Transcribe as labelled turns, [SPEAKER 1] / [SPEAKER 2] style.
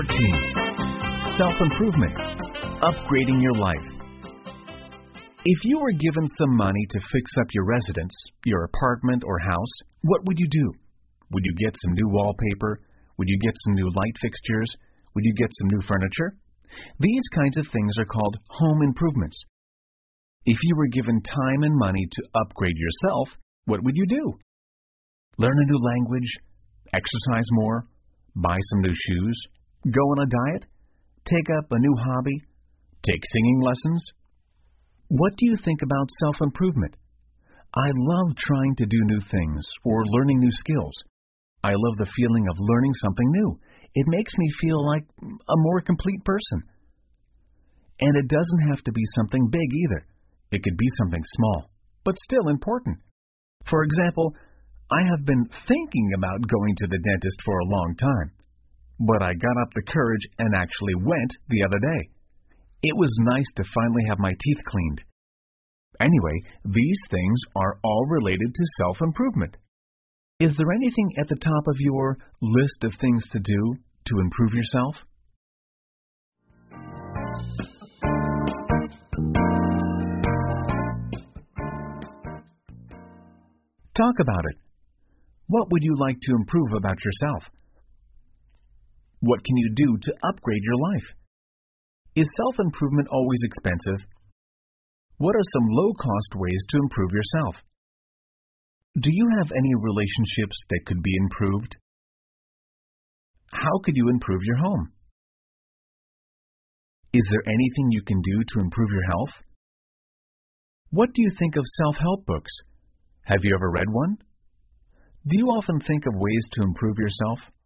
[SPEAKER 1] 14. Self-improvement. Upgrading your life. If you were given some money to fix up your residence, your apartment or house, what would you do? Would you get some new wallpaper? Would you get some new light fixtures? Would you get some new furniture? These kinds of things are called home improvements. If you were given time and money to upgrade yourself, what would you do? Learn a new language? Exercise more? Buy some new shoes? Go on a diet? Take up a new hobby? Take singing lessons? What do you think about self-improvement? I love trying to do new things or learning new skills. I love the feeling of learning something new. It makes me feel like a more complete person. And it doesn't have to be something big either. It could be something small, but still important. For example, I have been thinking about going to the dentist for a long time, but I got up the courage and actually went the other day. It was nice to finally have my teeth cleaned. Anyway, these things are all related to self-improvement. Is there anything at the top of your list of things to do to improve yourself? Talk about it. What would you like to improve about yourself? What can you do to upgrade your life? Is self-improvement always expensive? What are some low-cost ways to improve yourself? Do you have any relationships that could be improved? How could you improve your home? Is there anything you can do to improve your health? What do you think of self-help books? Have you ever read one? Do you often think of ways to improve yourself?